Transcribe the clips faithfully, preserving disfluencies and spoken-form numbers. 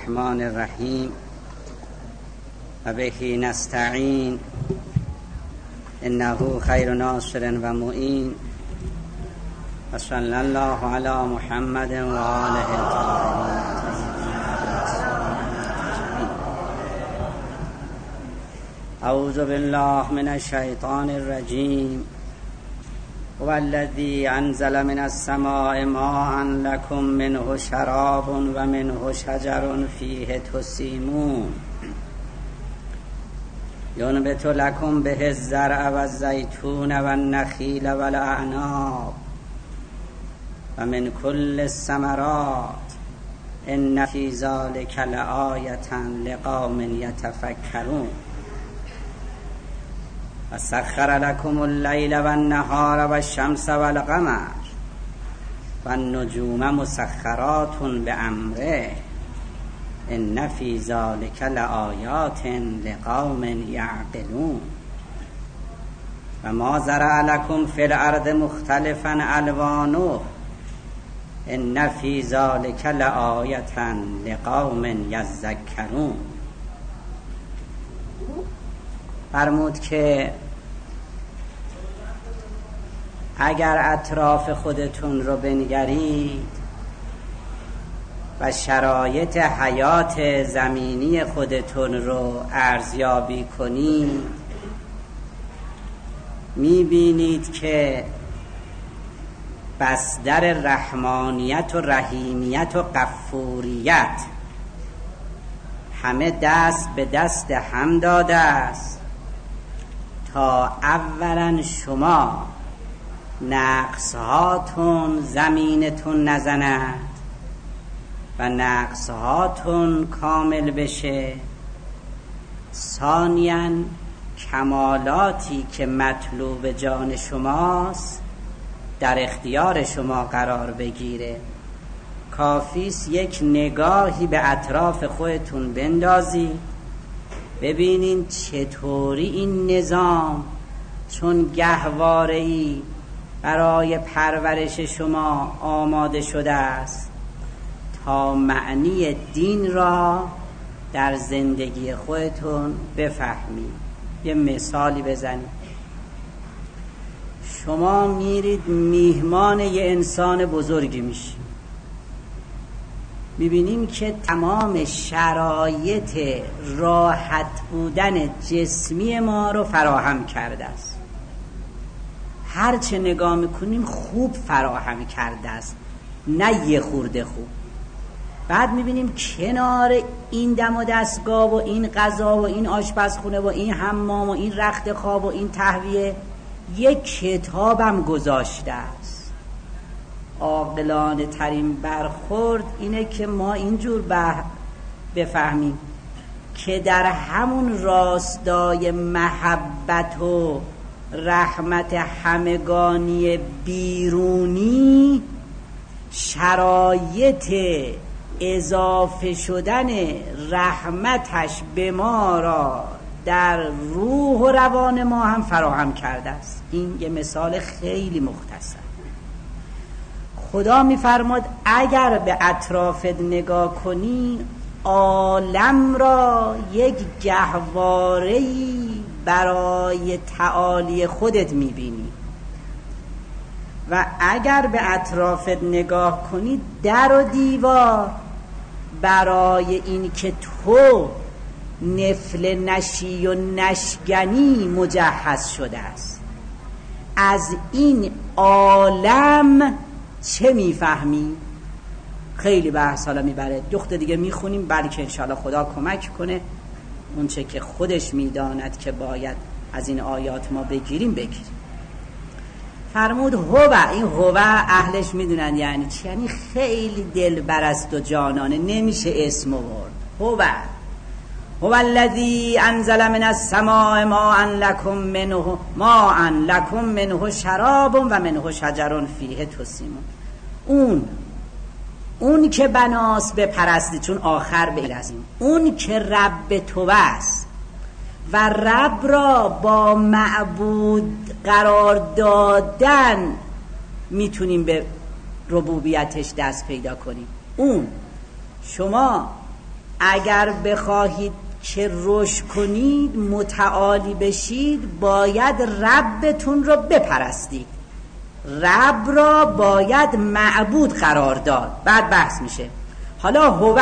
الرحمن الرحیم و بهی نستعین انه خیر ناصر و معین و صلی الله علی محمد و آله الطاهرین. اعوذ بالله من الشیطان الرجیم هو الذی انزل من السماء ماء لکم منه شراب و منه شجر فیه تسیمون ینبت لکم به الزرع و الزیتون و النخیل و الاعناب و من کل الثمرات ان فی ذلک لآیة لقوم یتفکرون و سخر لکم اللیل و النهار و الشمس و القمر و النجوم مسخرات بامره ان فی ذلک لآیات لقوم یعقلون و ما زرع لکم فی الارض مختلفا الوانه ان فی ذلک لآیة لقوم یذکرون. فرمود که اگر اطراف خودتون رو بنگرید و شرایط حیات زمینی خودتون رو ارزیابی کنید میبینید که بصدر رحمانیت و رحیمیت و غفوریت همه دست به دست هم داده است تا اولا شما نقص هاتون زمینتون نزند و نقص هاتون کامل بشه، ثانیاً کمالاتی که مطلوب جان شماست در اختیار شما قرار بگیره. کافیست یک نگاهی به اطراف خودتون بندازید ببینین چطوری این نظام چون گهواره‌ای برای پرورش شما آماده شده است تا معنی دین را در زندگی خودتون بفهمید. یه مثالی بزنید. شما میرید میهمان یه انسان بزرگی میشید، میبینیم که تمام شرایط راحت بودن جسمی ما رو فراهم کرده است. هر چه نگاه میکنیم خوب فراهم کرده است، نه یه خورده خوب. بعد میبینیم کنار این دم و دستگاه و این غذا و این آشپزخونه و این حمام و این رخت خواب و این تهویه یک کتابم گذاشته است. عاقلانه ترین برخورد اینه که ما اینجور بفهمیم که در همون راستای محبت و رحمت همگانی بیرونی شرایط اضافه شدن رحمتش به ما را در روح و روان ما هم فراهم کرده است. این یه مثال خیلی مختصر. خدا می‌فرماد اگر به اطرافت نگاه کنی عالم را یک گهواره‌ای برای تعالی خودت می‌بینی و اگر به اطرافت نگاه کنی در و دیوار برای این که تو نفل نشی و نشگنی مجهز شده است. از این عالم چه میفهمی؟ خیلی بحث حالا میبره، دخت دیگه میخونیم بلکه انشاءالله خدا کمک کنه اون چه که خودش میداند که باید از این آیات ما بگیریم بگیریم. فرمود هو، این هو اهلش میدونن یعنی چی؟ یعنی خیلی دلبرست و جانانه، نمیشه اسم آورد. هو هو الذی انزل من السماء ماء لکم منه ماء لکم منه شراب و منه شجر فیه تسیمون. اون اون که بناس به پرستی، چون آخر برسیم، اون که رب تو است و رب را با معبود قرار دادن میتونیم به ربوبیتش دست پیدا کنیم. اون شما اگر بخواهید که رشد کنید، متعالی بشید، باید ربتون رو بپرستید. رب را باید معبود قرار داد. بعد بحث میشه حالا هو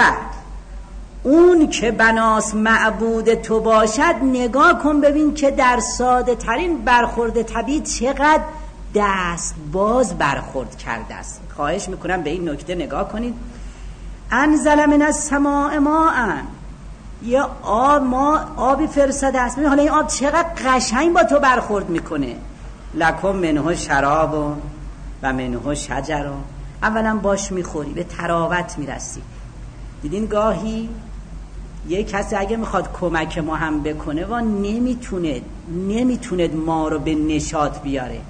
اون که بناس معبود تو باشد، نگاه کن ببین که در ساده ترین برخورد طبیعی چقدر دست باز برخورد کرده است. خواهش میکنم به این نکته نگاه کنید. انزل من السماء ماء، یه آب، ما آبی فرستاده است. ببین حالا این آب چقدر قشنگ با تو برخورد میکنه. لکم منه شراب و منه شجر. اولا باش میخوری، به تراوت میرسی. دیدین گاهی یه کسی اگه میخواد کمک ما هم بکنه و نمیتونه نمیتونه ما رو به نشاط بیاره.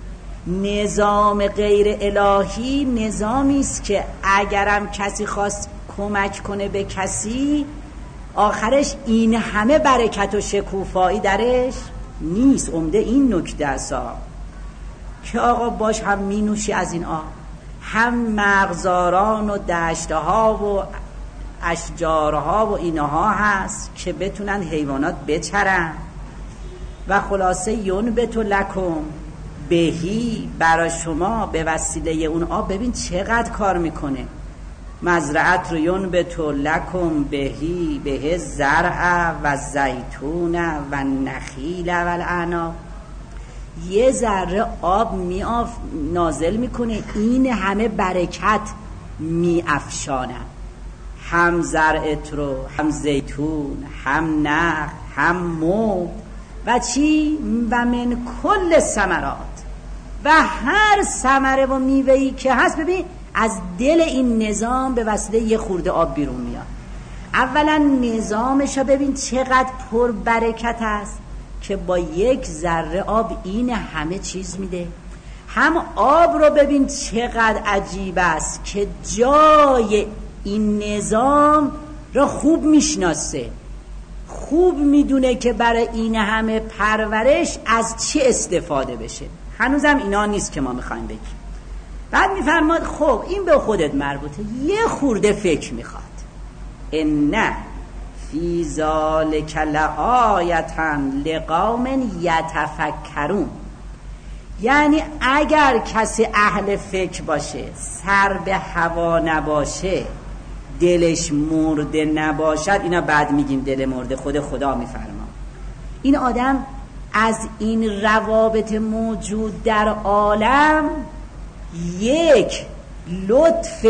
نظام غیر الهی نظامی است که اگرم کسی خواست کمک کنه به کسی، آخرش این همه برکت و شکوفایی درش نیست. عمده این نکته است که آقا باش هم می نوشی از این آب، هم مغزاران و دشتها و اشجارها و اینها هست که بتونن حیوانات بچرن. و خلاصه یون به تو لکم بهی، برای شما به وسیله اون آب ببین چقدر کار میکنه. مزرعت رو یون به تو لکم بهی به زرع و زیتون و نخیل و الاعناب. یه ذره آب می آف نازل میکنه، این همه برکت می افشانه. هم زرعت رو، هم زیتون، هم نخل، هم مو و چی؟ و من کل ثمرات، و هر ثمره و میوه‌ای که هست ببین از دل این نظام به وسیله یه خورده آب بیرون میاد. اولا نظامش رو ببین چقدر پر برکت است که با یک ذره آب این همه چیز میده. هم آب رو ببین چقدر عجیب است که جای این نظام رو خوب میشناسه، خوب میدونه که برای این همه پرورش از چی استفاده بشه. هنوزم اینا نیست که ما میخوایم بگیم. بعد میفرماد خب این به خودت مربوطه، یه خورده فکر میخواد. ان فی ذالک لآیة لقوم یتفکرون. یعنی اگر کسی اهل فکر باشه، سر به هوا نباشه، دلش مرده نباشد، اینا بعد میگیم دل مرده، خود خدا میفرما، این آدم از این روابط موجود در عالم یک لطف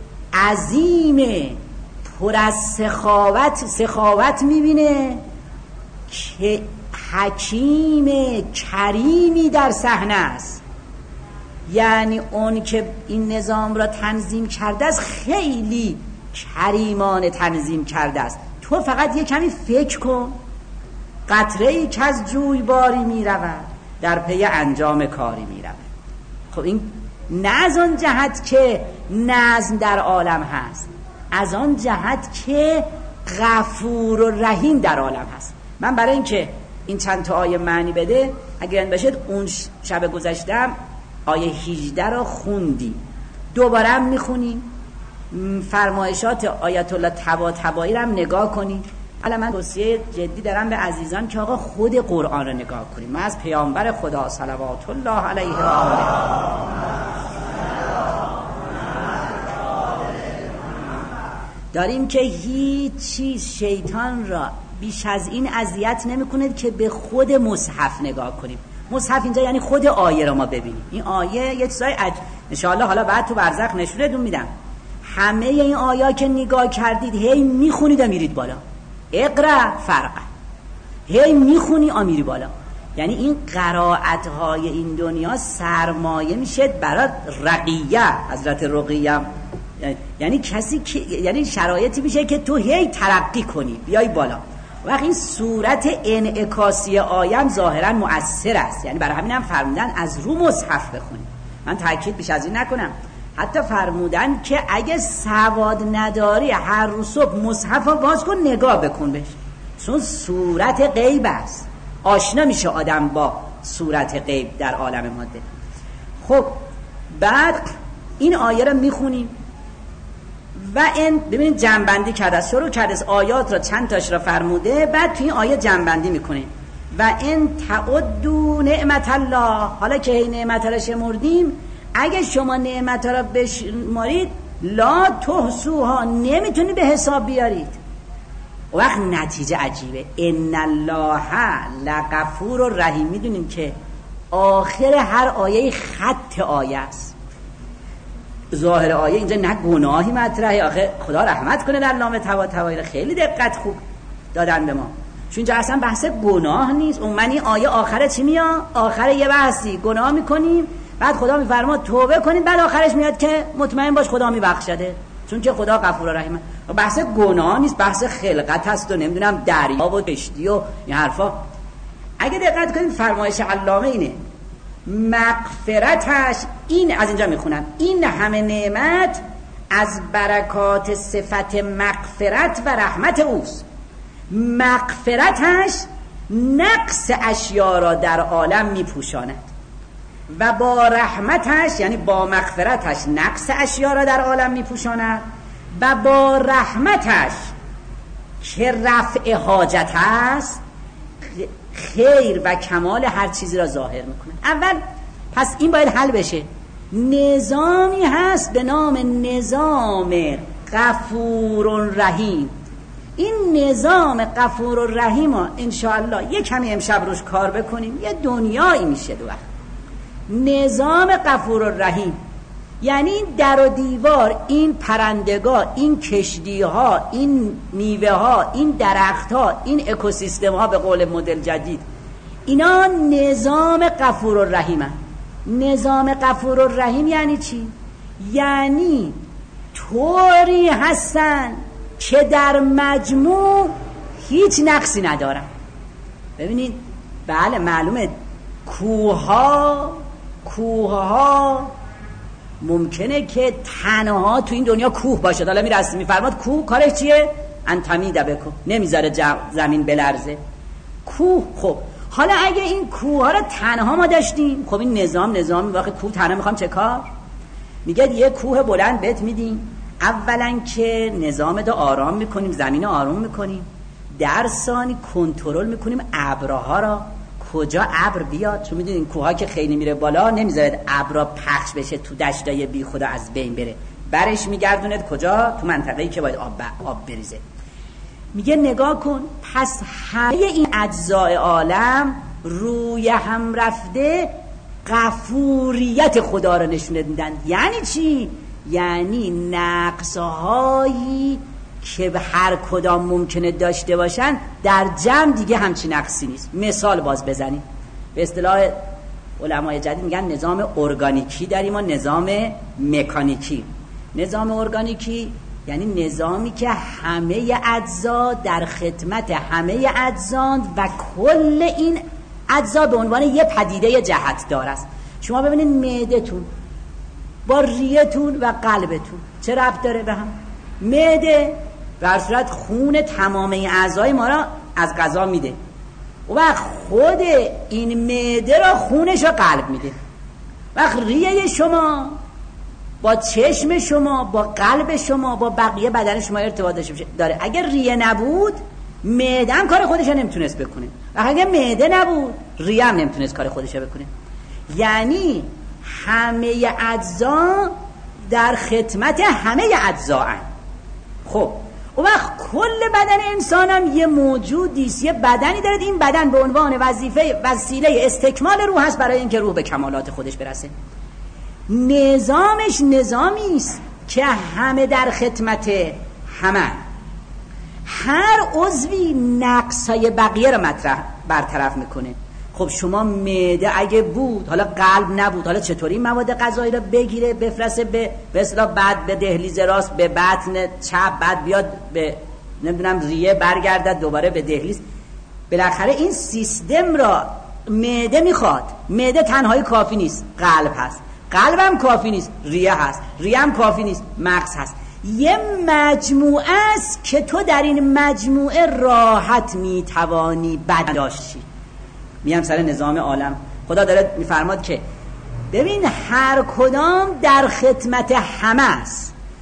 عظیم پر از سخاوت سخاوت میبینه که حکیم کریمی در صحنه است. یعنی اون که این نظام را تنظیم کرده است خیلی کریمانه تنظیم کرده است. تو فقط یه کمی فکر کن، قطره ای که از جویباری می رود در پی انجام کاری می رود. خب این نه از آن جهت که نظم در عالم هست، از آن جهت که غفور و رحیم در عالم هست. من برای اینکه این چند تا آیه معنی بده، اگر این بشه اون شب گذشتم آیه هجده رو خوندیم، دوباره هم میخونیم، فرمایشات آیت الله طباطبایی رو هم نگاه کنیم. حالا من توصیه جدی دارم به عزیزان که آقا خود قرآن رو نگاه کنیم. ما از پیامبر خدا صلوات الله علیه و آله داریم که هیچ چیز شیطان را بیش از این اذیت نمی‌کند که به خود مصحف نگاه کنیم. مصحف اینجا یعنی خود آیه را ما ببینیم. این آیه یه چیزای عج... انشاءالله حالا بعد تو برزخ نشونتون میدم. همه این آیا که نگاه کردید هی میخونید و میرید بالا. اقرا فرقه، هی میخونی و میری بالا. یعنی این قرائت های این دنیا سرمایه میشه برای رقیه. حضرت رقیه یعنی کسی که یعنی شرایطی میشه که تو هی ترقی کنی بیای بالا. وقت این صورت انعکاسی آیم ظاهرا مؤثر است. یعنی برای همین هم فرمودن از رو مصحف بخونی. من تاکید بیش از این نکنم. حتی فرمودن که اگه سواد نداری هر روز صبح مصحف رو باز کن نگاه بکن بهش، چون صورت غیب است. آشنا میشه آدم با صورت غیب در عالم ماده. خب بعد این آیه رو میخونیم و این ببینید جنبندی کرده، شروع کرده آیات را چند تاش را فرموده، بعد توی این آیه جنبندی میکنه و این تعدوا نعمت الله. حالا که این نعمت را شمردیم، اگه شما نعمت را بشمارید لا تحصوها، نمیتونی به حساب بیارید. وقت نتیجه عجیبه، ان الله لغفور رحیم. میدونیم که آخر هر آیه خط آیه است. ظاهر آیه اینجا نه گناهی مطرحه، آخه خدا رحمت کنه در نام تواتوایی، خیلی دقت خوب دادن به ما، چون اینجا اصلا بحث گناه نیست. اون من این آیه آخره چی میاد؟ آخره یه بحثی گناه میکنیم، بعد خدا میفرما توبه کنید، بعد آخرش میاد که مطمئن باش خدا میبخشده، چون که خدا غفور و رحیمه. بحث گناه نیست، بحث خلقت هست و نمیدونم دریا و کشتی و این حرفا. اگه دقت کنید فرمایش علامه اینه مغفرتش، این از اینجا میخونم، این همه نعمت از برکات صفت مغفرت و رحمت اوست. مغفرتش نقص اشیا را در عالم میپوشاند و با رحمتش، یعنی با مغفرتش نقص اشیا را در عالم میپوشاند و با رحمتش که رفع حاجت است خیر و کمال هر چیزی را ظاهر میکنه. اول پس این باید حل بشه. نظامی هست به نام نظام غفور رحیم. این نظام غفور رحیم ها انشاءالله یک کمی امشب روش کار بکنیم، یه دنیایی میشه دو وقت. نظام غفور رحیم یعنی این در و دیوار، این پرندگاه، این کشتی ها، این میوه ها، این درخت ها، این اکوسیستم ها به قول مدل جدید، اینا نظام غفور رحیم هست. نظام غفور رحیم یعنی چی؟ یعنی طوری هستن که در مجموع هیچ نقصی ندارن. ببینید بله معلومه کوها کوها ممکنه که تنها تو این دنیا کوه باشه. حالا میرسه میفرماد کوه کارش چیه؟ انتمیده بکن، نمیذاره زمین بلرزه. کوه خب حالا اگه این کوه ها رو تنها ما داشتیم، خب این نظام نظامی واقع کوه تنها میخوام چه کار؟ میگه یه کوه بلند بهت میدیم، اولا که نظام دو آرام میکنیم، زمین آرام میکنیم، در ثانی کنترل میکنیم ابرها را، کجا ابر بیاد، چون میدونین کوها که خیلی میره بالا نمیذارد ابرا پخش بشه تو دشتای بی خدا از بین بره، برش میگردوند کجا؟ تو منطقه‌ای که باید آب, آب بریزه. میگه نگاه کن، پس همه این اجزای عالم روی هم رفته غفوریت خدا رو نشون میدن. یعنی چی؟ یعنی نقصهایی که به هر کدام ممکنه داشته باشن در جمع دیگه همچین نقصی نیست. مثال باز بزنیم، به اصطلاح علمای جدید میگن نظام ارگانیکی داریم و نظام مکانیکی. نظام ارگانیکی یعنی نظامی که همه اجزا در خدمت همه اجزاند و کل این اجزا به عنوان یه پدیده جهت دار است. شما ببینید معده‌تون با ریه‌تون و قلبتون چه ربط داره به هم؟ معده در صورت خون تمام اعضای ما را از غذا میده و خود این معده را خونش را قلب میده. وقت ریه شما با چشم شما، با قلب شما، با بقیه بدن شما ارتباط داره. اگر ریه نبود معده هم کار خودش نمیتونست بکنه، و اگر معده نبود ریه هم نمیتونست کار خودش بکنه. یعنی همه اجزا در خدمت همه اجزا هستند. خب و وقت کل بدن انسان هم یه موجودیست، یه بدنی داره. این بدن به عنوان وظیفه وسیله استکمال روح هست برای اینکه روح به کمالات خودش برسه. نظامش نظامی است که همه در خدمت همه، هر عضوی نقصای بقیه رو مطرح برطرف میکنه. خب شما معده اگه بود، حالا قلب نبود، حالا چطوری مواد غذایی رو بگیره بفرسته به به اصطلاح بعد به دهلیز راست، به بطن چپ، بعد بیاد به نمیدونم ریه برگردد دوباره به دهلیز. بالاخره این سیستم را معده میخواد. معده تنهایی کافی نیست، قلب هست، قلب هم کافی نیست، ریه هست، ریه هم کافی نیست، مغز هست. یه مجموعه است که تو در این مجموعه راحت میتوانی برداشتی. میام سر نظام عالم. خدا داره میفرماد که ببین هر کدام در خدمت همه است.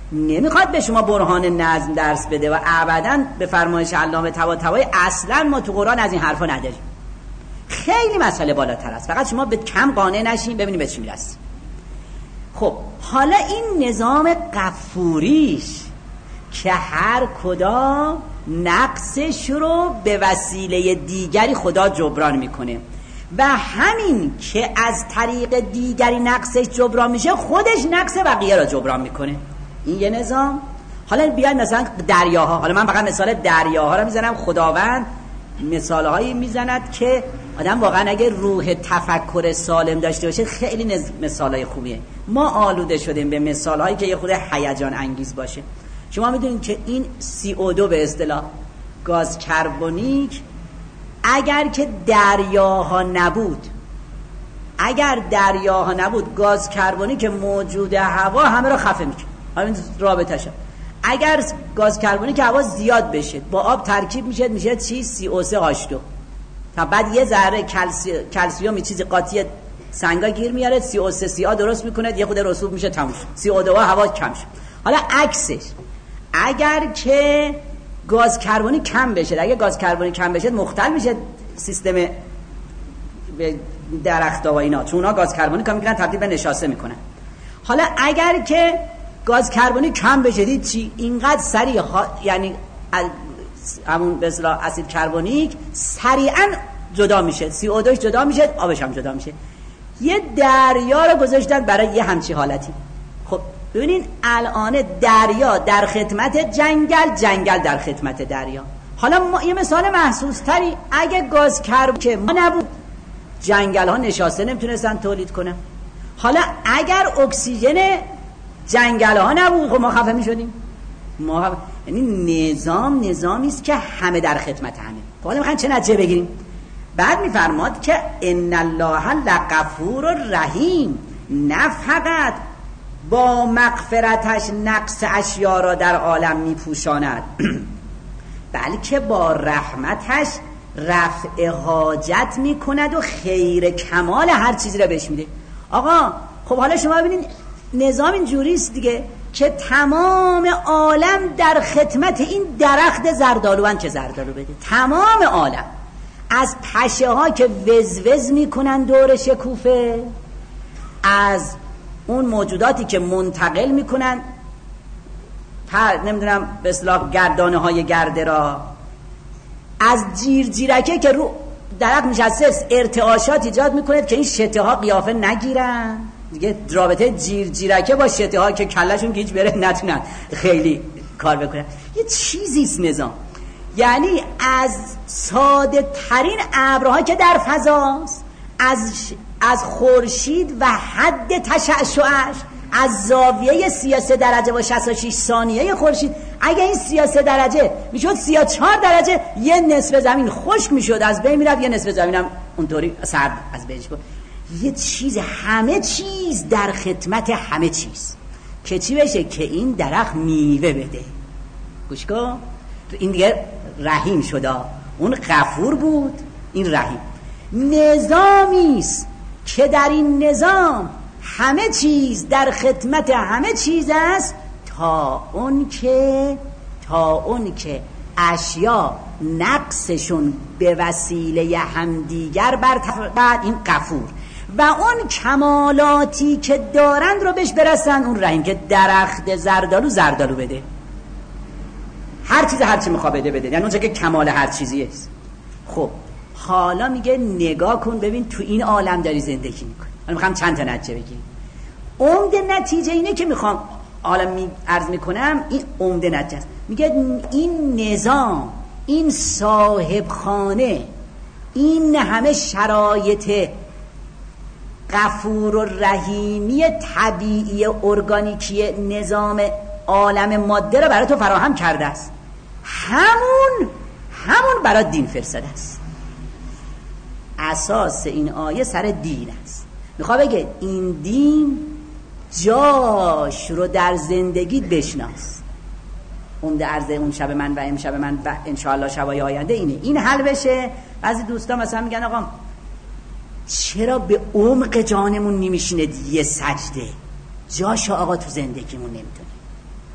نمیخواد به شما برهان نظم درس بده و ابداً به فرمایش علامه طباطبایی اصلا ما تو قرآن از این حرفا نداریم. خیلی مسئله بالاتر است، فقط شما به کم قانع نشین ببینید به چی میرسید. خب حالا این نظام غفوریش که هر کدام نقصش رو به وسیله دیگری خدا جبران میکنه و همین که از طریق دیگری نقصش جبران میشه خودش نقص بقیه را جبران میکنه. این یه نظام. حالا بیاید مثلا دریاها، حالا من فقط مثال دریاها رو میزنم، خداوند مثالهایی میزند که آدم واقعا اگه روح تفکر سالم داشته باشه خیلی مثالهای خوبیه. ما آلوده شدیم به مثالهایی که یه خود هیجان انگیز باشه. شما میدونید که این سی او دو به اصطلاح گاز کربونیک اگر که دریاها نبود اگر دریاها نبود گاز کربونیک موجود هوا همه رو خفه میکنه. همین رابطه شد. اگر گاز کربونیک هوا زیاد بشه با آب ترکیب میشه میشه چی؟ سی او سه هاچ دو. تا بعد یه ذره کلسی... کلسیوم چیزی قاطی سنگا گیر میاره، سی او سه سی آ درست میکنه، یه خود رسوب میشه تموم شد. سی او دو هوا کم شد. حالا عکسش اگر که گاز کربونیک کم بشه، اگه گاز کربونیک کم بشه مختل میشه سیستم درخت‌ها و اینا، چون اونا گاز کربونیک کم میکنن تبدیل به نشاسته میکنن. حالا اگر که گاز کربونیک کم بشه دید چی؟ اینقدر سریع ها... یعنی همون به اصطلاح اسید کربونیک سریعا جدا میشه، سی او دو جدا میشه، آبش هم جدا میشه. یه دریا رو گذاشتن برای یه همچی حالتی. خب ببینین الان دریا در خدمت جنگل، جنگل در خدمت دریا. حالا ما یه مثال محسوس تری، اگه گاز کربونیک که ما نبود جنگل ها نشاسته نمیتونستن تولید کنن. حالا اگر اکسیژن جنگل ها نبود خب ما خفه میشدیم. ما خفه... یعنی نظام نظامی است که همه در خدمت همه. خب حالا میخواین چه نتیجه بگیریم؟ بعد میفرماد که ان الله لغفور رحیم، نه فقط با مغفرتش نقص اشیا را در عالم میپوشاند بلکه با رحمتش رفع حاجت میکند و خیر کمال هر چیزی را بهش میده. آقا خب حالا شما ببینید نظام این جوریست دیگه که تمام عالم در خدمت این درخت زردالوان که زردالو بده. تمام عالم، از پشه ها که وزوز میکنن دور شکوفه، از اون موجوداتی که منتقل میکنن پر نمیدونم به اصطلاح گردانه های گرده را، از جیر جیرکه که رو درخت نشسته ارتعاشات ایجاد میکنه که این شته ها قیافه نگیرن دیگه، رابطه جیر جیرکه با شته ها که کلشون گیج بره نتونن خیلی کار بکنن. یه چیزیست نظام. یعنی از ساده ترین ابرها که در فضاست، از از خورشید و حد تشعشعش، از زاویه سی و سه درجه و شصت و شش ثانیه خورشید، اگه این سی و سه درجه میشد سی و چهار درجه، یه نصف زمین خشک میشد از بین میرفت، یه نصف زمین هم اونطوری سرد از بین میشد. یه چیز، همه چیز در خدمت همه چیز که چی بشه؟ که این درخت میوه بده. گوش کن، این دیگه رحیم شده. اون غفور بود، این رحیم. نظامیست که در این نظام همه چیز در خدمت همه چیز است، تا اون که تا اون که اشیا نقصشون به وسیله همدیگر برطرف، بعد این غفور و اون کمالاتی که دارند رو بهش برسن، اون رحیم که درخت زردالو زردالو بده، هر چیز هر چی میخواد بده بده، یعنی اونجا که کمال هر چیزی است. خب حالا میگه نگاه کن ببین تو این عالم داری زندگی میکنی. حالا میخوام چند تا نتیجه بگیریم. عمده نتیجه اینه که میخوام حالا می عرض میکنم، این عمده نتیجه است. میگه این نظام، این صاحب خانه، این همه شرایط غفور و رحیمی طبیعی ارگانیکی نظام عالم ماده رو برای تو فراهم کرده است، همون همون برای دین فرستاده است. اساس این آیه سر دین است. میخواد بگه این دین جاش رو در زندگیت بشناس. عمده عرضه اون شب من و امشب من و انشاءالله شبای آینده اینه. این حل بشه. بعضی دوستان مثلا میگن آقا چرا به عمق جانمون نمیشینه یه سجده؟ جاش آقا تو زندگیمون نمیتونه.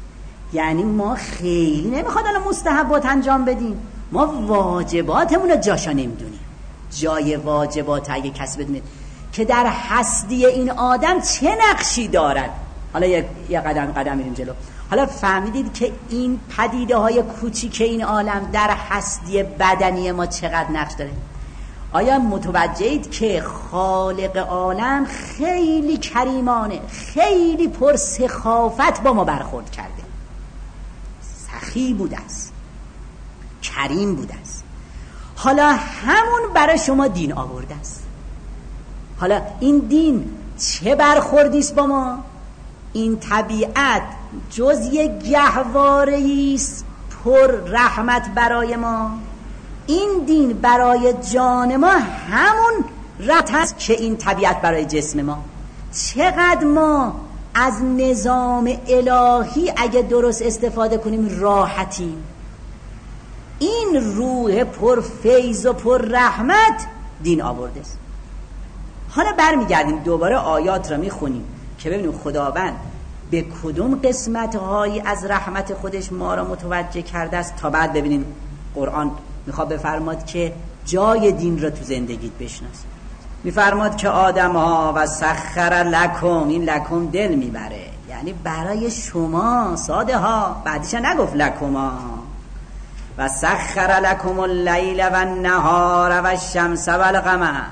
یعنی ما خیلی نمیخواد الان مستحبات انجام بدیم، ما واجباتمون رو جاشا نمیدونیم. جای واجبات اگه کسی بدونه که در هستی این آدم چه نقشی دارد. حالا یک یه قدم قدم میریم جلو. حالا فهمیدید که این پدیده های کوچیک این عالم در هستی بدنی ما چقدر نقش داره؟ آیا متوجهید که خالق عالم خیلی کریمانه، خیلی پر سخافت با ما برخورد کرده، سخی بوده است، کریم بوده است. حالا همون برای شما دین آورده است. حالا این دین چه برخوردی است با ما؟ این طبیعت جز یک گهواره‌ای است پر رحمت برای ما. این دین برای جان ما همون رحمت است که این طبیعت برای جسم ما. چقدر ما از نظام الهی اگه درست استفاده کنیم راحتیم. این روح پر فیض و پر رحمت دین آورده است. حالا برمیگردیم دوباره آیات را میخونیم که ببینیم خداوند به کدوم قسمت‌هایی از رحمت خودش ما را متوجه کرده است، تا بعد ببینیم قرآن میخواد بفرماد که جای دین را تو زندگیت بشناس. میفرماد که آدم ها و سخر لکم، این لکم دل میبره، یعنی برای شما. ساده ها بعدش نگفت لکما. و سخر لکم اللیل و النهار و الشمس و القمر،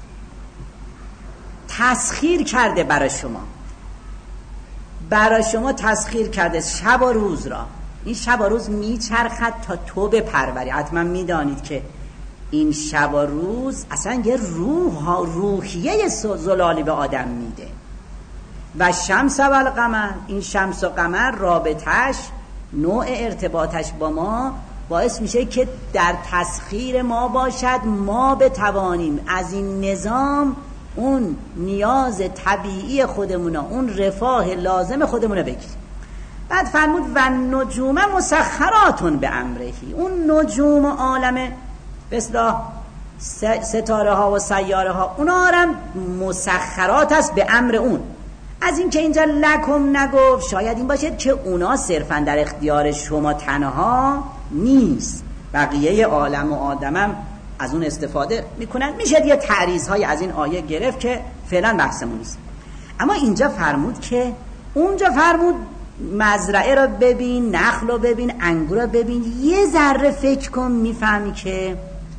تسخیر کرده برای شما، برای شما تسخیر کرده شب و روز را. این شب و روز میچرخد تا تو بپروری. حتما میدانید که این شب و روز اصلا یه روح ها روحیه زلالی به آدم میده. و شمس و القمر، این شمس و قمر رابطش، نوع ارتباطش با ما باعث میشه که در تسخیر ما باشد، ما بتوانیم از این نظام اون نیاز طبیعی خودمون، اون رفاه لازم خودمون رو بگیریم. بعد فرمود و نجوم مسخراتون به امرهی، اون نجوم عالم به اصطلاح ستاره ها و سیاره ها، اونا هم مسخرات است به امر اون. از این که اینجا لکم نگفت شاید این باشد که اونا صرفا در اختیار شما تنها نیست، بقیه عالم و آدمم از اون استفاده میکنن. میشه یه تعریض های از این آیه گرفت که فعلا بحثمون نیست. اما اینجا فرمود که اونجا فرمود مزرعه را ببین، نخل را ببین، انگور را ببین، یه ذره فکر کن میفهمی که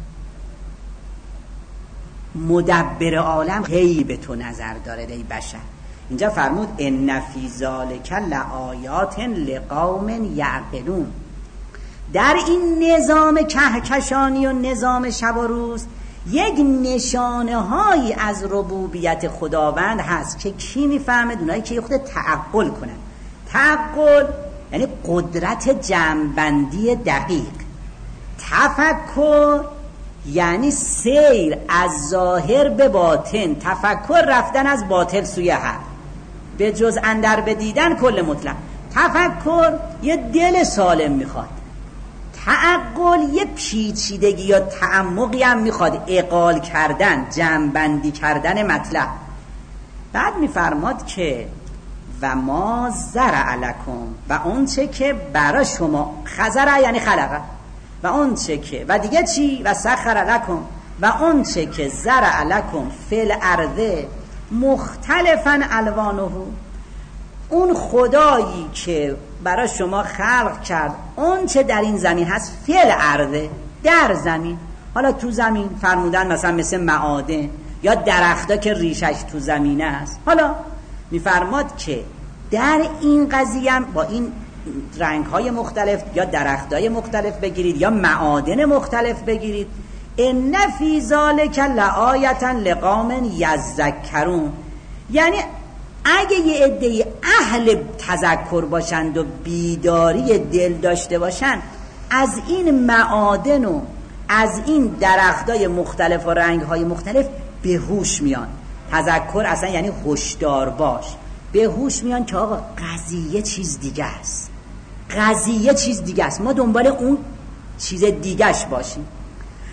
مدبر عالم خیلی به تو نظر داره ای بشر. اینجا فرمود ان فی ذالک لآیات لقوم یعقلون. در این نظام کهکشانی و نظام شب و روز یک نشانه هایی از ربوبیت خداوند هست که کی میفهمه؟ اونایی که خود تعقل کنن. تعقل یعنی قدرت جمع‌بندی دقیق. تفکر یعنی سیر از ظاهر به باطن، تفکر رفتن از باطل سوی حق، به جز اندر بدیدن کل مطلق. تفکر یه دل سالم میخواد، تعقل یه پیچیدگی یا تعمقی هم میخواد، اقال کردن، جمع‌بندی کردن مطلب. بعد میفرماد که و ما زرع لکم، و اون چه که برای شما، خزرع یعنی خلقه، و اون چه که، و دیگه چی؟ و سخر لکم، و اون چه که زرع لکم فی الارض مختلفا الوانه، اون خدایی که برای شما خلق کرد اون چه در این زمین هست، فی الارض، در زمین. حالا تو زمین فرمودن مثلا مثل معادن یا درختا که ریشش تو زمین است. حالا میفرماد که در این قضیه هم با این رنگ‌های مختلف یا درخت‌های مختلف بگیرید یا معادن مختلف بگیرید، ان فی ذالک لآیة لقوم یذکرون، یعنی اگه یه عده اهل تذکر باشند و بیداری دل داشته باشند، از این معادن و از این درخت‌های مختلف و رنگ‌های مختلف به هوش میان. تذکر اصلا یعنی هوشدار باش، به هوش میان که آقا قضیه چیز دیگه است، قضیه چیز دیگه است، ما دنبال اون چیز دیگهش باشیم.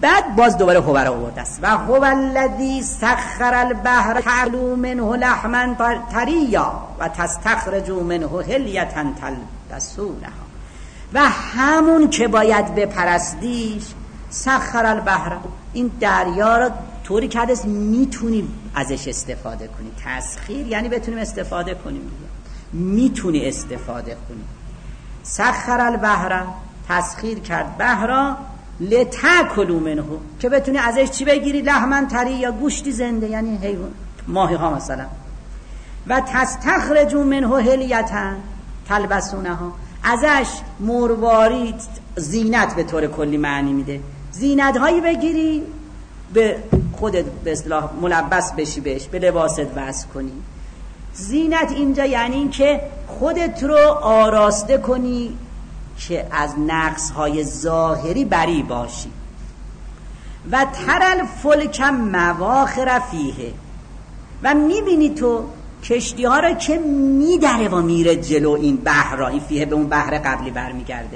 بعد باز دوباره هو را آورده است و هو الذی سخر البحر تعلو منه لحما طریا و تستخرجوا منه حلیة تلبسونها. و همون که باید بپرستیش سخر البحر، این دریا را طوری که هست میتونی ازش استفاده کنی. تسخیر یعنی بتونیم استفاده کنیم، میتونی استفاده کنی. سخر البحر، تسخیر کرد بحر، لتاکلوا منه، که بتونی ازش چی بگیری؟ لحما طری، یا گوشتی زنده، یعنی حیوان، ماهی ها مثلا. و تستخرجوا منه حلیة تلبسونها، ازش مروارید، زینت به طور کلی معنی میده، زینت هایی بگیری به خودت به اصطلاح ملبس بشی بهش، به لباست وصل کنی. زینت اینجا یعنی این که خودت رو آراسته کنی که از نقص های ظاهری بری باشی. و ترل فلک مواخر فیه، و میبینی تو کشتی ها را که میدره و میره جلو این بحر را، این فیه به اون بحر قبلی برمیگرده.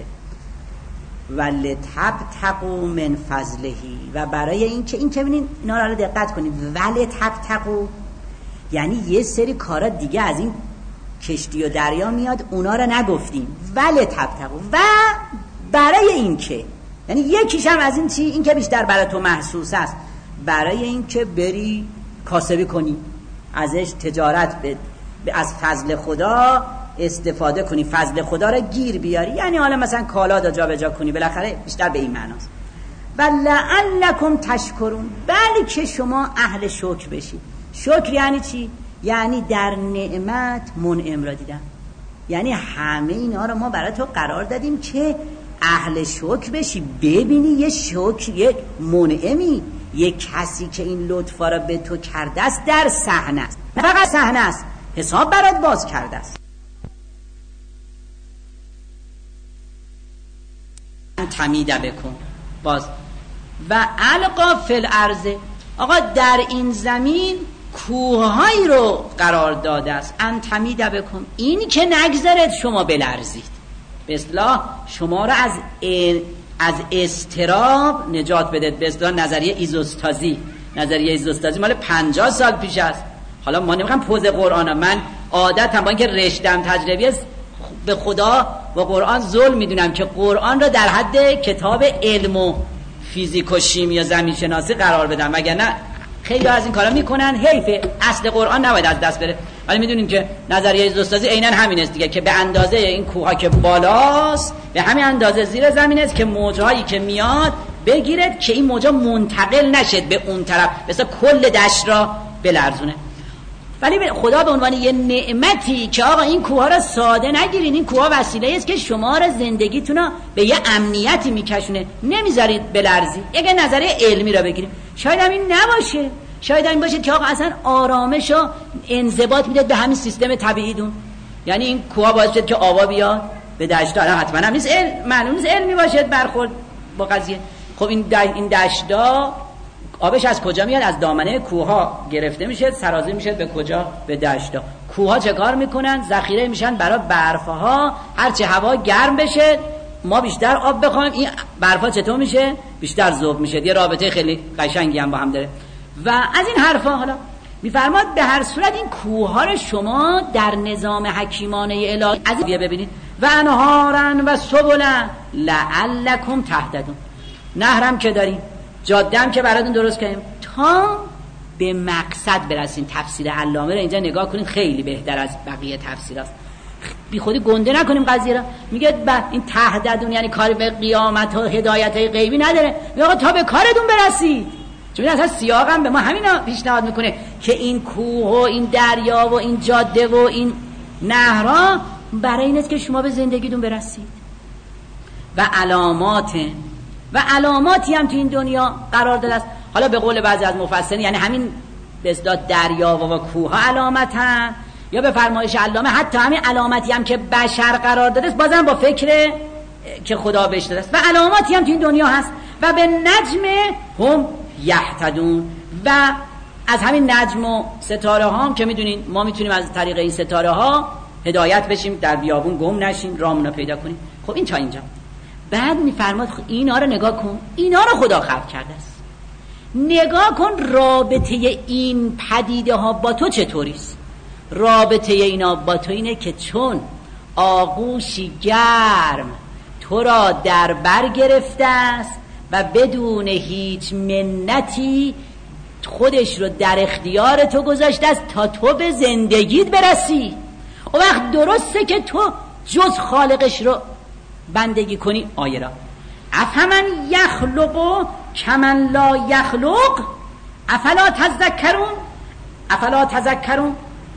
ولتبتغوا من فضلهی، و برای این که این که ببینین اینا رو دقت کنید، ولتبتغوا یعنی یه سری کارا دیگه از این کشتی و دریا میاد، اونا رو نگفتیم. ولتبتغوا، و برای این که، یعنی یکیش هم از این چی، این که بیشتر برای تو محسوس است، برای این که بری کاسبی کنی، ازش تجارت بد، از فضل خدا استفاده کنی، فضل خدا را گیر بیاری، یعنی حالا مثلا کالا دا جا به جا کنی، بالاخره بیشتر به این معناست. و لعلکم تشکرون، بله که شما اهل شکر بشید. شکر یعنی چی؟ یعنی در نعمت منعم را دیدن، یعنی همه اینا رو ما برای تو قرار دادیم که اهل شکر بشی، ببینی یه شکر، یه منعمی، یه کسی که این لطفا را به تو کرده است در صحنه است، نه فقط صحنه است، حساب برات باز کرده است. تمیده بکن باز و القا فی الارض، آقا در این زمین کوههایی رو قرار داده است. ان تمیده بکن، این که نگذارد شما بلرزید، به اصطلاح شما را از از اضطراب نجات بده. به اصطلاح نظریه ایزوستازی، نظریه ایزوستازی مال پنجاه سال پیش است. حالا ما نمیخوام پوز قرآن، من عادتم با اینکه رشتم تجربی است به خدا و قرآن ظلم میدونم که قرآن را در حد کتاب علم و فیزیک و شیمی و زمین شناسی قرار بدم، وگرنه خیلی از این کارا میکنن، حیفه، اصل قرآن نباید از دست بره. ولی میدونیم که نظریه ایزوستازی عیناً همین است دیگه، که به اندازه این کوها که بالاست به همین اندازه زیر زمین است که موجهایی که میاد بگیرد که این موجا منتقل نشد به اون طرف، مثلا کل دشت را بلرزونه. ولی خدا به عنوان یه نعمتی که آقا این کوها را ساده نگیرین، این کوها وسیله است که شما را زندگیتون را به یه امنیتی میکشونه، نمیذارید بلرزی. یک نظریه علمی را بگیریم، شاید همین نباشه، شاید این باشه که آقا اصلا آرامش و انضباط میده به همین سیستم طبیعیتون، یعنی این کوها باعث شد که آوا بیاد به دشتا. حتما هم نیست علم، معلوم نیست علمی باشه برخورد با قضیه. خب این این دشتا آبش از کجا میاد؟ از دامنه کوها گرفته میشه، سرازیر میشه به کجا؟ به دشتا. کوها چه کار میکنن؟ ذخیره میشن برای برفها، هرچه هوا گرم بشه ما بیشتر آب بخوایم، این برفا چطور میشه؟ بیشتر ذوب میشه. یه رابطه خیلی قشنگی هم با هم داره. و از این حرفا حالا میفرماد به هر صورت این کوها رو شما در نظام حکیمانه الهی از بیا ببینید. و انهارن و سبلن لعلکم تهتدون، نهرم که داریم، جاده‌ام که براتون درست کردیم تا به مقصد برسین. تفسیر علامه رو اینجا نگاه کنید، خیلی بهتر از بقیه تفسیراست. بی خودی گنده نکنیم قضیه را. میگه این تهددون یعنی کاری به قیامت و هدایت های غیبی نداره، میگه تا به کارتون برسید. چون اصلا سیاقم به ما همینا پیشنهاد میکنه که این کوه و این دریا و این جاده و این نهرها برای این است که شما به زندگیتون برسید. و علامات و علاماتی هم تو این دنیا قرار داده است. حالا به قول بعضی از مفسرین یعنی همین به اصطلاح دریا و کوه ها علامتن، یا به فرمایش علامه حتی همین علامتی هم که بشر قرار داده است بازم با فکر که خدا بهش داده است. و علاماتی هم تو این دنیا هست. و به نجم هم یهتدون، و از همین نجم و ستاره ها هم که میدونین ما میتونیم از طریق این ستاره ها هدایت بشیم، در بیابون گم نشیم، رامونو پیدا کنیم. خب این تا اینجا. بعد میفرماد اینا رو نگاه کن، اینا رو خدا خلق کرده است، نگاه کن رابطه این پدیده ها با تو چطوریست. رابطه اینا با تو اینه که چون آغوشی گرم تو را در بر گرفته است و بدون هیچ منتی خودش رو در اختیار تو گذاشته است تا تو به زندگیت برسی. اون وقت درسته که تو جز خالقش رو بندگی کنی. آیه را افمن یخلق کمن لا یخلق افلا تذکرون افلا تذکرون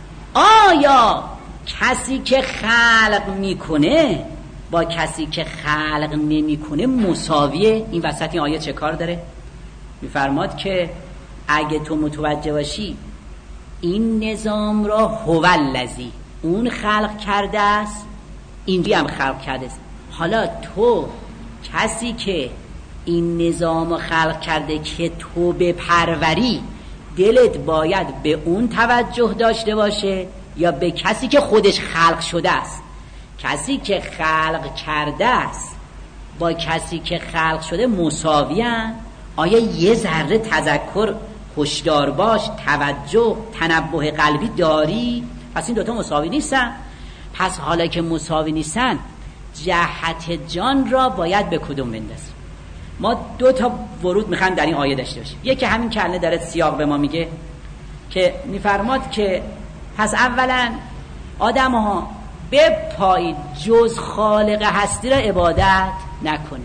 آیا کسی که خلق میکنه با کسی که خلق نمیکنه مساویه؟ این وسط این آیه چه کار داره؟ میفرماد که اگه تو متوجه باشی این نظام را هو الذی اون خلق کرده است، اینجوری هم خلق کرده است. حالا تو کسی که این نظام خلق کرده که تو بپروری، دلت باید به اون توجه داشته باشه یا به کسی که خودش خلق شده است؟ کسی که خلق کرده است با کسی که خلق شده مساوی هستند؟ آیا یه ذره تذکر، هوشیار باش، توجه، تنبه قلبی داری؟ پس این دوتا مساوی نیستن. پس حالا که مساوی نیستن، جهت جان را باید به کدوم بندازیم؟ ما دو تا ورود میخوایم در این آیه داشته باشیم. یکی همین که الان داره سیاق به ما میگه که میفرماد که پس اولا آدم ها بپایید جز خالق هستی را عبادت نکنید.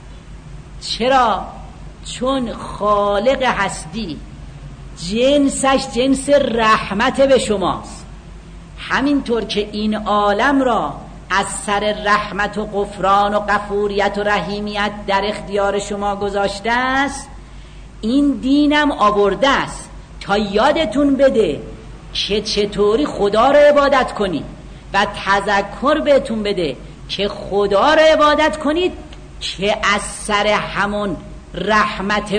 چرا؟ چون خالق هستی جنسش جنس رحمت به شماست. همینطور که این عالم را از سر رحمت و غفران و غفوریت و رحیمیت در اختیار شما گذاشته است، این دینم آورده است تا یادتون بده که چطوری خدا را عبادت کنید و تذکر بهتون بده که خدا را عبادت کنید که از سر همون رحمت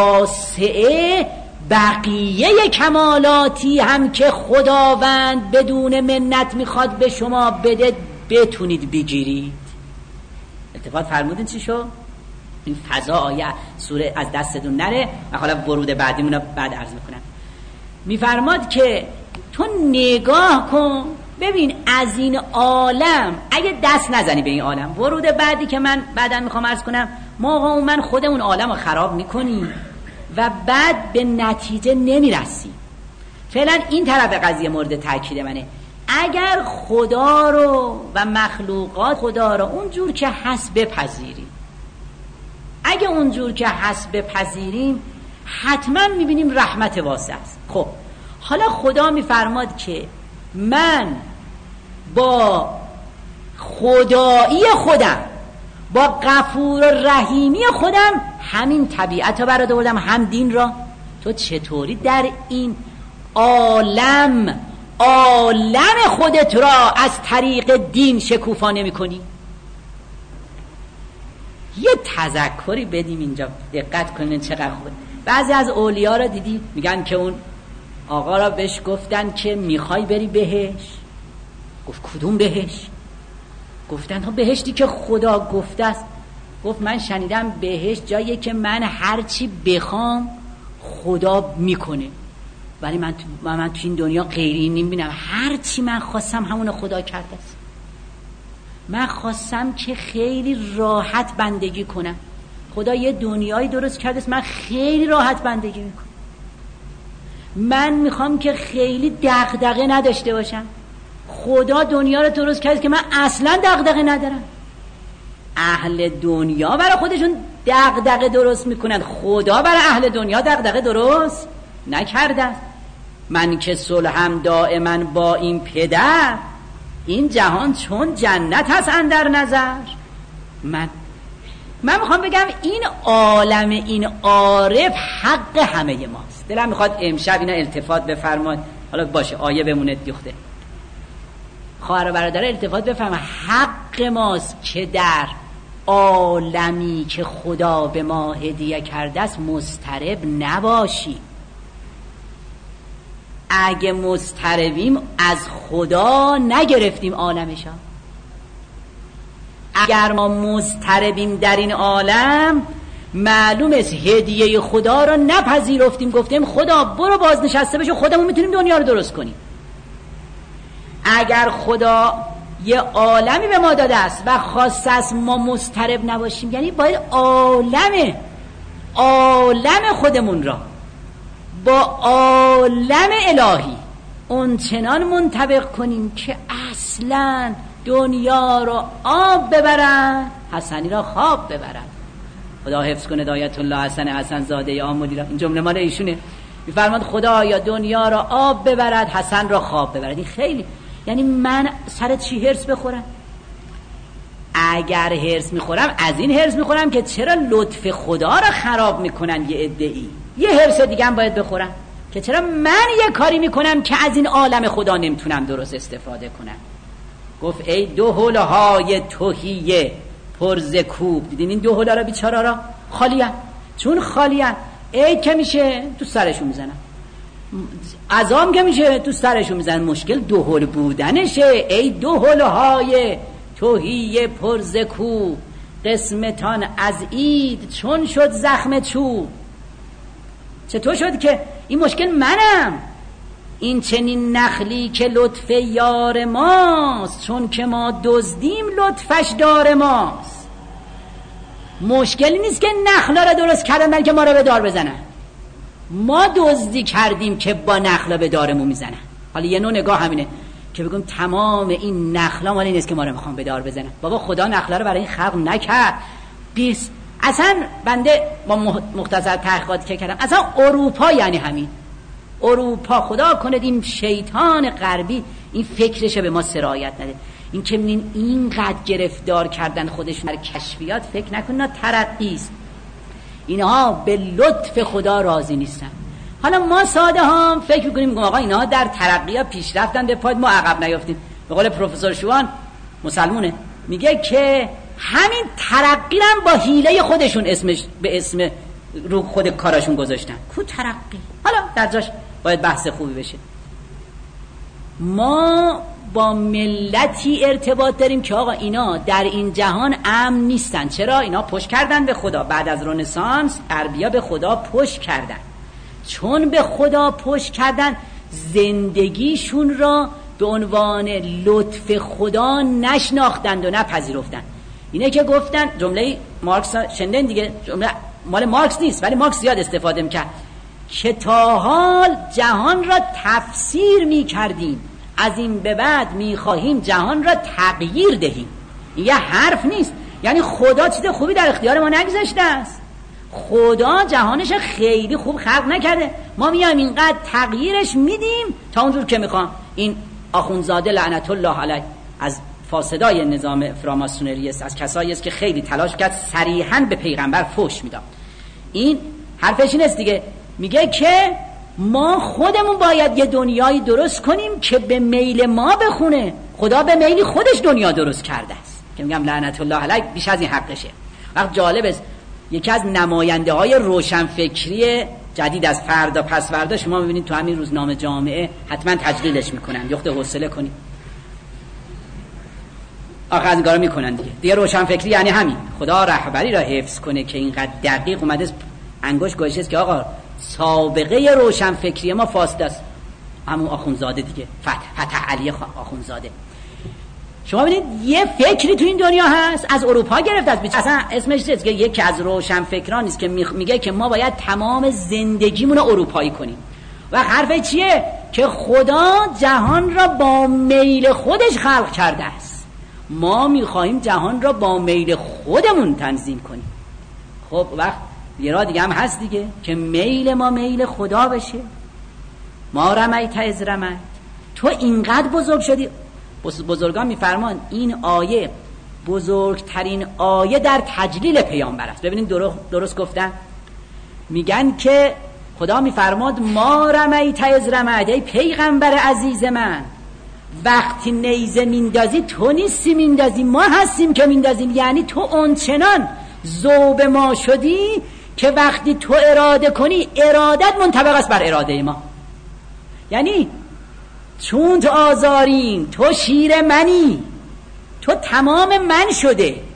واسعه بقیه کمالاتی هم که خداوند بدون منت میخواد به شما بده بتونید بگیرید. اتفاق فرمودین چی شو؟ این فضا آیه سوره از دستتون نره و حالا ورود بعدیمون رو بعد عرض میکنم. میفرماد که تو نگاه کن ببین از این عالم، اگه دست نزنی به این عالم، ورود بعدی که من بعدا میخوام عرض کنم، ما من خودمون عالم رو خراب میکنیم و بعد به نتیجه نمیرسیم. فعلا این طرف قضیه مورد تاکید منه. اگر خدا رو و مخلوقات خدا رو اونجور که هست بپذیریم، اگه اونجور که هست بپذیریم، حتما میبینیم رحمت واسع است. خب حالا خدا میفرماد که من با خدایی خودم، با غفور و رحیمی خودم همین طبیعت رو برات آوردم، هم دین را. تو چطوری در این عالم عالم خودت را از طریق دین شکوفا نمی کنی؟ یه تذکری بدیم اینجا، دقت کنین چقدر خوبه. بعضی از اولیاء را دیدی میگن که اون آقا را بهش گفتن که میخوای بری بهش، گفت کدوم بهش؟ گفتن ها بهشتی که خدا گفته است. گفت من شنیدم بهشت جاییه که من هرچی بخوام خدا میکنه، ولی من تو من, من تو این دنیا غیری نمیبینم. هرچی من خواستم همون خدا کرده است. من خواستم که خیلی راحت بندگی کنم، خدا یه دنیایی درست کرده است من خیلی راحت بندگی میکنم. من میخوام که خیلی دغدغه نداشته باشم، خدا دنیا رو درست کرده که من اصلا دغدغه ندارم. اهل دنیا برای خودشون دغدغه درست میکنن، خدا برای اهل دنیا دغدغه درست نکرده. من که صلحم دائما با این پدر، این جهان چون جنت هست اندر نظر. من من میخوام بگم این عالم، این عارف حق همه ماست. دلم میخواد امشب اینا التفات بفرماد. حالا باشه آیه بمونه دیخته، خواهر و برادر التفات بفرما، حق ماست که در عالمی که خدا به ما هدیه کرده است مضطرب نباشی. اگه مضطربیم از خدا نگرفتیم عالمشا. اگر ما مضطربیم در این عالم، معلوم است هدیه خدا رو نپذیرفتیم، گفتیم خدا برو بازنشسته بشو، خودمون میتونیم دنیا رو درست کنیم. اگر خدا یه عالمی به ما داده است و خواسته است ما مضطرب نباشیم، یعنی باید عالم عالم خودمون را با عالم الهی اون چنان منطبق کنیم که اصلا دنیا رو آب ببرن، حسنی را خواب ببرن. خدا حفظ کنه آیت الله حسن حسن زاده آملی را، این جمله مال ایشونه، میفرماد خدا یا دنیا را آب ببرد، حسن را خواب ببرد. این خیلی، یعنی من سر چی هرس بخورم؟ اگر هرس میخورم از این هرس میخورم که چرا لطف خدا را خراب میکنن یه عده‌ای. یه هرس دیگه هم باید بخورم که چرا من یه کاری میکنم که از این عالم خدا نمیتونم درست استفاده کنم. گفت ای دو حلهای تهیه پرز کوب. دیدین این دو حلا را بیچارا را خالیان، چون خالیان ای که میشه تو سرشون میزنن، عذاب که میشه تو سرشون میزنن. مشکل دو حل بودنشه. ای دو حلهای تهیه پرز کوب، قسمتان از اید چون شد زخم چوب. چطور شد که این مشکل منم؟ این چنین نخلی که لطف یار ماست، چون که ما دزدیم لطفش دار ماست. مشکلی نیست که نخلا را درست کردن بلکه ما را به دار بزنن. ما دزدی کردیم که با نخلا به دارمون میزنن. حالا یه نوع نگاه همینه که بگم تمام این نخلا مال این است که ما را میخوان به دار بزنن. بابا خدا نخلا رو برای این خلق نکرد. بیس اصلا بنده با مختصر تحقیقات که کردم، اصلا اروپا یعنی همین اروپا. خدا کنه این شیطان غربی این فکرشه به ما سرایت نده. این که منین اینقدر گرفتار کردن خودشون در کشفیات، فکر نکنن ترقی است. اینها به لطف خدا راضی نیستن. حالا ما ساده هم فکر می‌کنیم آقا اینها در ترقیات پیشرفتن، به پای ما عقب نیافتیم. به قول پروفسور شوان مسلمونه، میگه که همین ترقی هم با حیله خودشون اسمش به اسم رو خود کاراشون گذاشتن. کو ترقی؟ حالا در جاش باید بحث خوبی بشه. ما با ملتی ارتباط داریم که آقا اینا در این جهان امن نیستن. چرا؟ اینا پشت کردن به خدا. بعد از رنسانس غربیا به خدا پشت کردن. چون به خدا پشت کردن، زندگیشون را به عنوان لطف خدا نشناختند و نپذیرفتند. اینه که گفتن، جمله مارکس شنیدن دیگه، جمله مال مارکس نیست ولی مارکس زیاد استفاده میکرد، که تا حال جهان را تفسیر میکردیم، از این به بعد میخواهیم جهان را تغییر دهیم. این یه حرف نیست، یعنی خدا چیز خوبی در اختیار ما نگذاشته است. خدا جهانش خیلی خوب خلق نکرده، ما میایم اینقدر تغییرش میدیم تا اونجور که میخوام. این آخوندزاده لعنت الله علیه از فاسدای نظام فراماسونری است، از کسایی است که خیلی تلاش کرد صریحاً به پیغمبر فحش میداد. این حرفش این است دیگه، میگه که ما خودمون باید یه دنیایی درست کنیم که به میل ما بخونه. خدا به میل خودش دنیا درست کرده است که میگم لعنت الله علیه بیش از این حقشه. وقت جالب است، یکی از نماینده های روشنفکری جدید از فردا پس فردا شما میبینید تو همین روزنامه جامعه حتما تجلیلش میکنن، یخت حوصله کنید. آخه از نگاه میکنن دیگه. دیگه روشنفکری یعنی همین، خدا رهبری را حفظ کنه که اینقدر دقیق اومده انگوش گوشه است که آقا سابقه روشنفکری ما فاسد است. همون آخوندزاده دیگه، فتح فتح علی آخوندزاده. شما ببینید یه فکری تو این دنیا هست از اروپا گرفته است، اصلا اسمش چیه که یکی از روشنفکران است که میگه که ما باید تمام زندگیمون رو اروپایی کنیم. و حرف چیه؟ که خدا جهان را با میل خودش خلق کرده است، ما میخواهیم جهان را با میل خودمون تنظیم کنیم. خب وقت یه راه دیگه هم هست دیگه، که میل ما میل خدا بشه. ما رمیت از رمیت، تو اینقدر بزرگ شدی. بزرگان میفرمان این آیه بزرگترین آیه در تجلیل پیامبر است. ببینید درست, درست گفتن، میگن که خدا میفرماد ما رمیت از رمیت، ای پیغمبر عزیز من، وقتی نیزه میندازی تو نیستی میندازی، ما هستیم که میندازیم. یعنی تو اونچنان ذوب ما شدی که وقتی تو اراده کنی ارادت منطبق است بر اراده ما. یعنی چون تو آزارین، تو شیر منی، تو تمام من شده.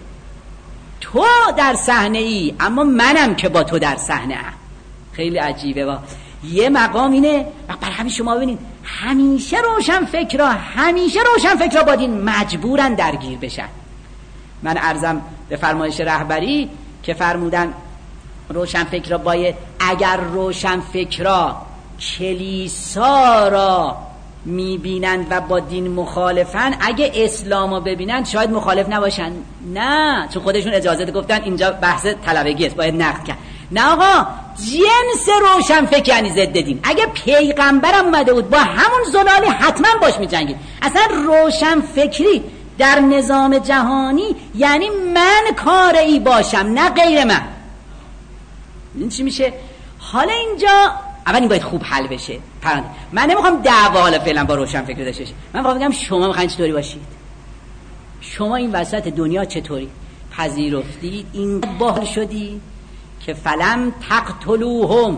تو در صحنه ای اما منم که با تو در صحنه ام. خیلی عجیبه. با یه مقام اینه. برای همین شما ببینید همیشه روشن فکرها همیشه روشن فکرها با دین مجبورن درگیر بشن. من عرضم به فرمایش رهبری که فرمودن روشن فکرها باید، اگر روشن فکرها کلیسا را میبینند و با دین مخالفن، اگه اسلامو ببینند شاید مخالف نباشن. نه، چون خودشون اجازه گفتن اینجا بحث طلبگی است باید نقد کرد. نه آقا، جنس روشن فکر یعنی ضد دین. اگه پیغمبرم اومده بود با همون زلالی حتما باش میجنگید. اصلا روشن فکری در نظام جهانی یعنی من کاری باشم نه غیر من. این چی میشه؟ حالا اینجا اول این باید خوب حل بشه. پرنده. من نمیخوام دعوا حالا فعلا با روشن فکر داشته بشه. من میخوام بگم شما میخواین چطوری باشید؟ شما این وسط دنیا چطوری پذیرفتید؟ این باحال شدی که فلم تقتلوهم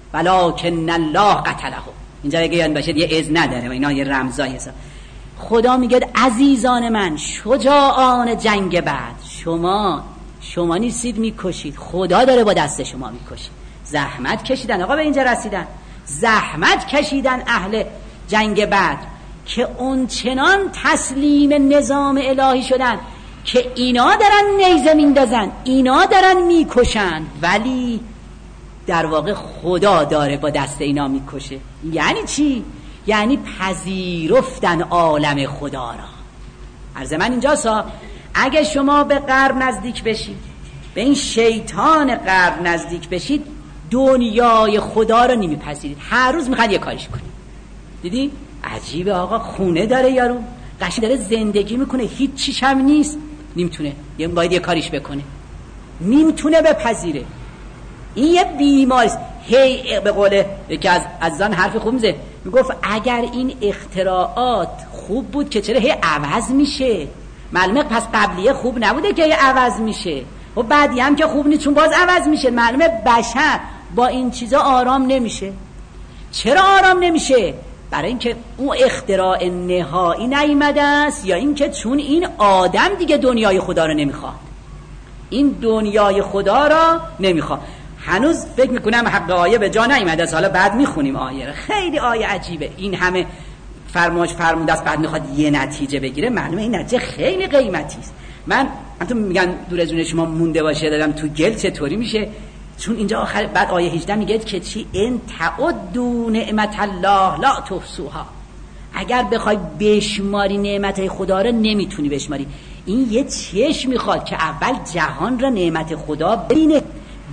ولکن الله قتلهم. اینجا اگه یاد باشه یه از نداره و اینا یه رمزایی هست. خدا میگه عزیزان من شجاعان جنگ بعد، شما شما نیستید میکشید، خدا داره با دست شما میکشید. زحمت کشیدن آقا به اینجا رسیدن، زحمت کشیدن اهل جنگ بعد که اون چنان تسلیم نظام الهی شدن که اینا دارن نیزه میندازن، اینا دارن میکشن، ولی در واقع خدا داره با دست اینا میکشه. یعنی چی؟ یعنی پذیرفتن عالم خدا را. عرض من اینجاسا اگه شما به غرب نزدیک بشید، به این شیطان غرب نزدیک بشید، دنیای خدا رو نمیپذیرید. هر روز میخواد یه کاریش کنید. دیدی؟ عجیبه آقا، خونه داره یارو، قشنگ داره زندگی میکنه، هیچ چیش هم نیست، نمیتونه، یه باید یه کاریش بکنه، نمیتونه بپذیره. این یه بیماریست. هی به قول یکی از عزیزان حرف خوب میزه، میگفت اگر این اختراعات خوب بود که چرا هی عوض میشه؟ معلومه پس قبلیه خوب نبوده که هی عوض میشه، و بعدی هم که خوب نیست چون باز عوض میشه. معلومه بشر با این چیزا آرام نمیشه. چرا آرام نمیشه؟ برای اینکه اون اختراع نهایی نیامده است، یا اینکه چون این آدم دیگه دنیای خدا رو نمیخواد. این دنیای خدا را نمیخواد. هنوز فکر میکنم حق آیه به جا نیامده است. حالا بعد میخونیم آیه رو. خیلی آیه عجیبه. این همه فرمایش فرموده است، بعد میخواد یه نتیجه بگیره. معلومه این نتیجه خیلی قیمتی است. من انتم میگن دور از جون شما مونده باشه دادم تو گل چطوری میشه؟ چون اینجا آخر بعد آیه هجده میگه که چی؟ ان تعدوا نعمت الله لا تحصوها. اگر بخوای بشماری نعمت خدا رو نمیتونی بشماری. این یه چش میخواد که اول جهان را نعمت خدا ببینه،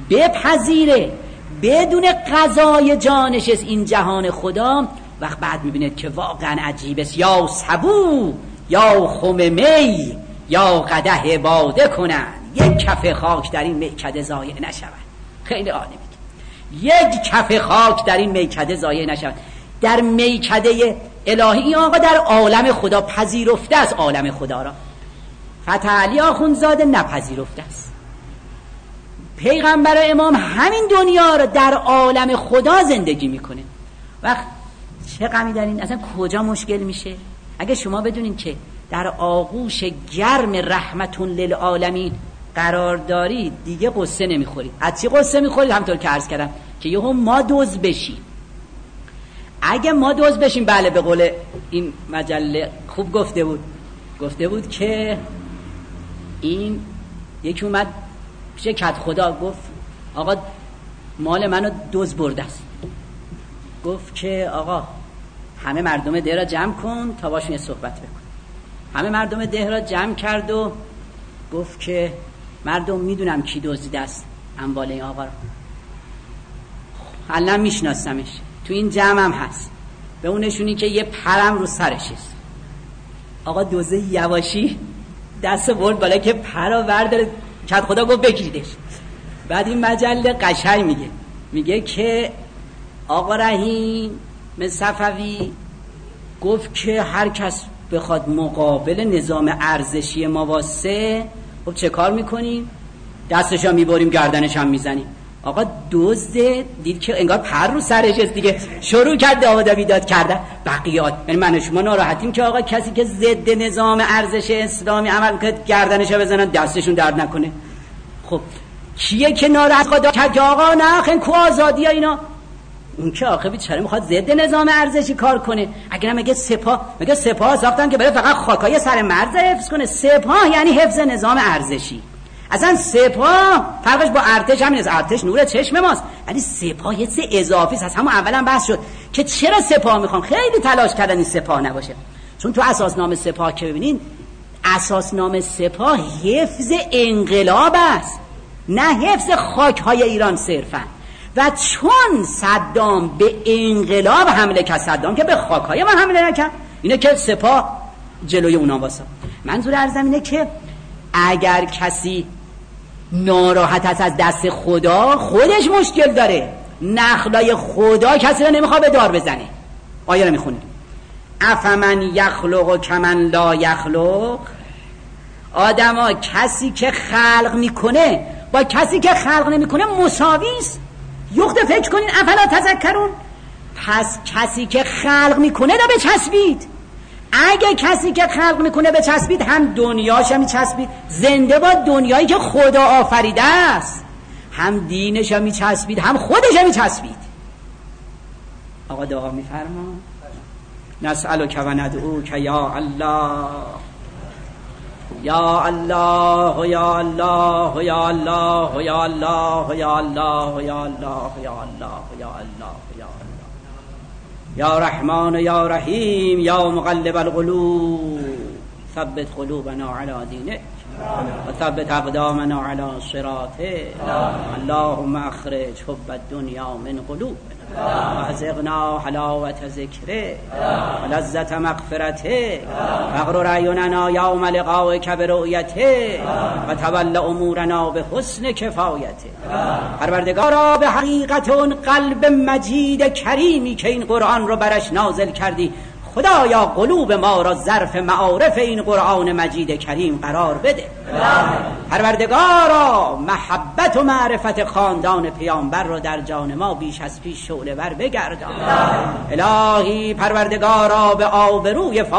بپذیره، بدون قضای جانش از این جهان خدا، وقت بعد میبینه که واقعا عجیب است. یا سبو یا خم می یا قدح باده کنن، یک کف خاک در این میکده ضایع نشود. خیلی عالی میگه یک کف خاک در این میکده ضایع نشود. در میکده الهی این آقا در عالم خدا پذیرفته است. عالم خدا را فتح علی آخوندزاده نپذیرفته است. پیغمبر امام همین دنیا را در عالم خدا زندگی میکنه. وقت چه غمی دارین؟ اصلا کجا مشکل میشه؟ اگه شما بدونین که در آغوش گرم رحمتون للعالمین قرار دارید، دیگه قصه نمیخورید. از چی قصه میخورید؟ همطور که عرض کردم که یهو ما دوز بشیم. اگه ما دوز بشیم، بله به قول این مجله خوب گفته بود، گفته بود که این یکی اومد پیش کت خدا گفت آقا مال منو دوز برده است. گفت که آقا همه مردم ده را جمع کن تا باشون یه صحبت بکن. همه مردم ده را جمع کرد و گفت که مردم میدونم کی دزدیده است اموال این آقا رو، الان میشناسمش، تو این جمع هم هست، به اون نشونی که یه پرم رو سرش است. آقا دوزه یواشی دست برد بالا که پرا برداره، کت خدا گفت بگیریدش. بعد این مجله قشنگ میگه میگه که آقا رحیم من صفوی گفت که هر کس بخواد مقابل نظام ارزشی ما واسه، خب چه کار میکنیم؟ دستش هم میبریم، گردنش هم میزنیم. آقا دزد دید که انگار پر رو سرش است دیگه، شروع کرد داوود بیداد کردن. بقیات یعنی من و شما ناراحتیم که آقا کسی که ضد نظام ارزش اسلامی عمل میکنه گردنش رو بزنن دستشون درد نکنه. خب کیه که ناراحت خدا که آقا نه خیلی کو آزادی ها اینا؟ اون که آخه بیچاره میخواد ضد نظام ارزشی کار کنه. اگر مگه سپاه مگه سپاه ساختن که برای فقط خاکای سر مرز حفظ کنه؟ سپاه یعنی حفظ نظام ارزشی. اصلا سپاه فرقش با ارتش همین است. ارتش نور چشم ماست، ولی سپاه یه چیز اضافی است. از همون اولا بحث شد که چرا سپاه میخوان. خیلی تلاش کردن این سپاه نباشه، چون تو اساسنامه سپاه که ببینین، اساسنامه سپاه حفظ انقلاب است، نه حفظ خاک‌های ایران صرفا. و چون صدام به انقلاب حمله کرد، صدام که به خاک‌های ما حمله نکرد، اینه که سپاه جلوی اونا واسه. منظور عرضم اینه که اگر کسی ناراحت است از دست خدا، خودش مشکل داره. نخلای خدا کسی رو نمیخواد به دار بزنه. آیه رو میخونید: افمن یخلق کمن لا یخلق. آدما کسی که خلق میکنه با کسی که خلق نمیکنه مساوی است. یخت فکر کنین افلا تذکرون. پس کسی که خلق میکنه دا بچسبید. اگه کسی که خلق میکنه بچسبید، هم دنیاش هم میچسبید، زنده با دنیایی که خدا آفریده است، هم دینش هم میچسبید، هم خودش هم میچسبید. آقا دعا میفرما: نسألک و ندعوک یا الله یا الله یا الله یا الله یا الله یا الله یا الله یا الله یا الله یا الله یا رحمان یا رحیم یا مقلب القلوب ثبت قلوبنا علی دینک و ثبت اقدامنا علی صراطک. اللهم اخرج حب الدنیا من قلوبنا و ازغنا حلاوت ذکرک و لذت مغفرتک و اغرر اعیننا یوم لقائک برؤیتک و تول امورنا به حسن کفایتک. پروردگارا به حقیقت اون قلب مجید کریمی که این قرآن رو برش نازل کردی، خدایا قلوب ما را ظرف معارف این قرآن مجید کریم قرار بده. پروردگارا محبت و معرفت خاندان پیامبر را در جان ما بیش از پیش شعله ور بگردان. الهی پروردگارا به آبروی